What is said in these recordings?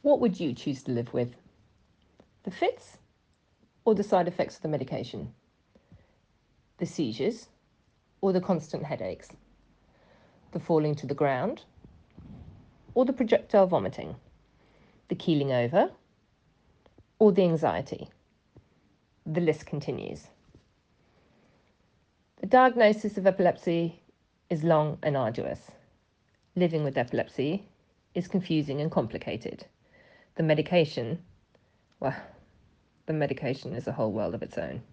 What would you choose to live with? The fits or the side effects of the medication? The seizures or the constant headaches? The falling to the ground or the projectile vomiting? The keeling over or the anxiety? The list continues. The diagnosis of epilepsy is long and arduous. Living with epilepsy is confusing and complicated. The medication is a whole world of its own.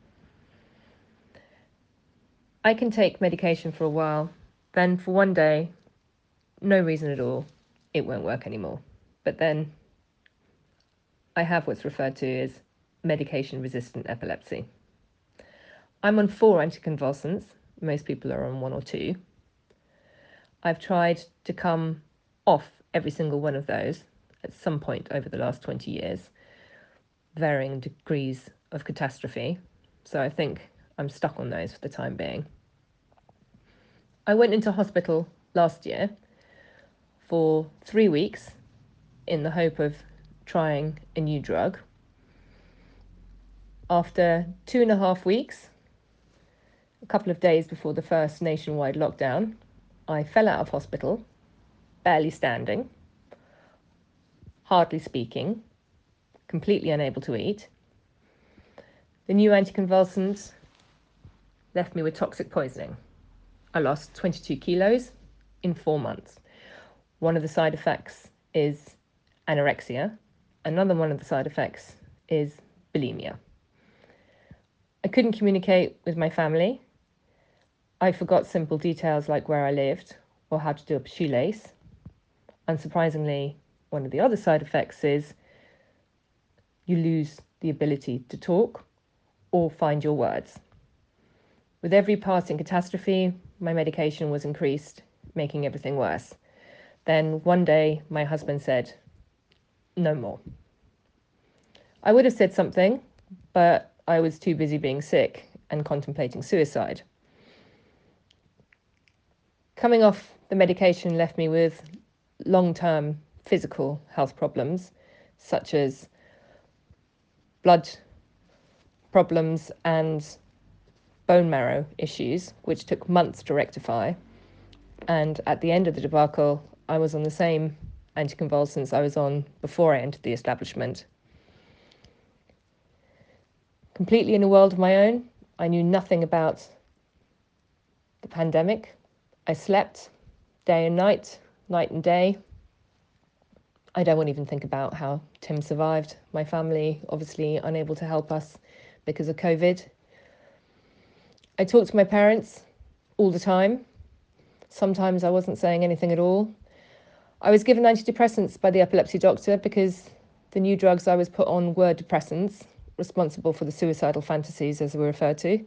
I can take medication for a while, then for one day, no reason at all, it won't work anymore. But then I have what's referred to as medication-resistant epilepsy. I'm on 4 anticonvulsants. Most people are on 1 or 2. I've tried to come off every single one of those at some point over the last 20 years, varying degrees of catastrophe. So I think I'm stuck on those for the time being. I went into hospital last year for 3 weeks in the hope of trying a new drug. After 2.5 weeks, a couple of days before the first nationwide lockdown, I fell out of hospital, barely standing, hardly speaking, completely unable to eat. The new anticonvulsants left me with toxic poisoning. I lost 22 kilos in 4 months. One of the side effects is anorexia. Another one of the side effects is bulimia. I couldn't communicate with my family. I forgot simple details like where I lived or how to do a shoelace. Unsurprisingly, one of the other side effects is you lose the ability to talk or find your words. With every passing catastrophe, my medication was increased, making everything worse. Then one day, my husband said, "No more." I would have said something, but I was too busy being sick and contemplating suicide. Coming off the medication left me with long-term physical health problems, such as blood problems and bone marrow issues, which took months to rectify. And at the end of the debacle, I was on the same anticonvulsants I was on before I entered the establishment. Completely in a world of my own, I knew nothing about the pandemic. I slept day and night and day. I don't want to even think about how Tim survived. My family, obviously unable to help us because of COVID. I talked to my parents all the time. Sometimes I wasn't saying anything at all. I was given antidepressants by the epilepsy doctor because the new drugs I was put on were depressants, responsible for the suicidal fantasies, as they were referred to.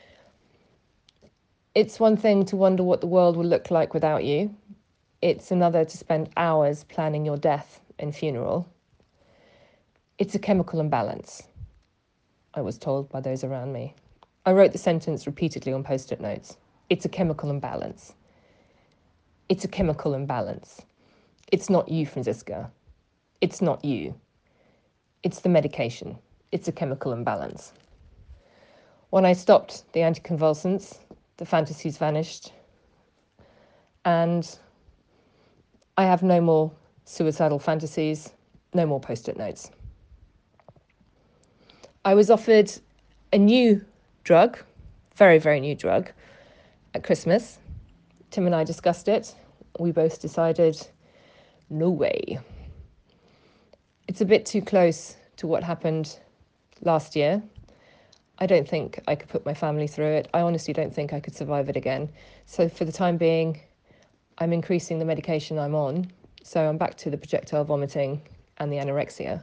It's one thing to wonder what the world will look like without you. It's another to spend hours planning your death and funeral. It's a chemical imbalance, I was told by those around me. I wrote the sentence repeatedly on post-it notes. It's a chemical imbalance. It's a chemical imbalance. It's not you, Franziska. It's not you. It's the medication. It's a chemical imbalance. When I stopped the anticonvulsants, the fantasies vanished, and I have no more suicidal fantasies, no more post-it notes. I was offered a new drug, very, very new drug, at Christmas. Tim and I discussed it. We both decided, no way. It's a bit too close to what happened last year. I don't think I could put my family through it. I honestly don't think I could survive it again. So for the time being, I'm increasing the medication I'm on. So I'm back to the projectile vomiting and the anorexia.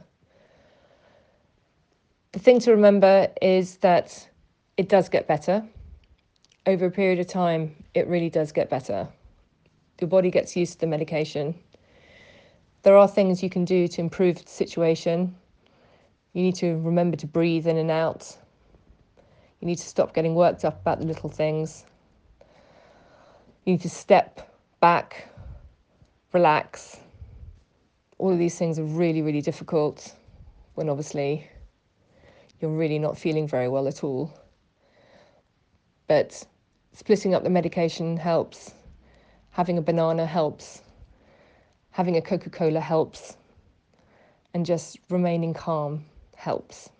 The thing to remember is that it does get better. Over a period of time, it really does get better. Your body gets used to the medication. There are things you can do to improve the situation. You need to remember to breathe in and out. You need to stop getting worked up about the little things. You need to step back, relax, All of these things are really, really difficult when obviously you're really not feeling very well at all. But splitting up the medication helps, having a banana helps, having a Coca-Cola helps, and just remaining calm helps.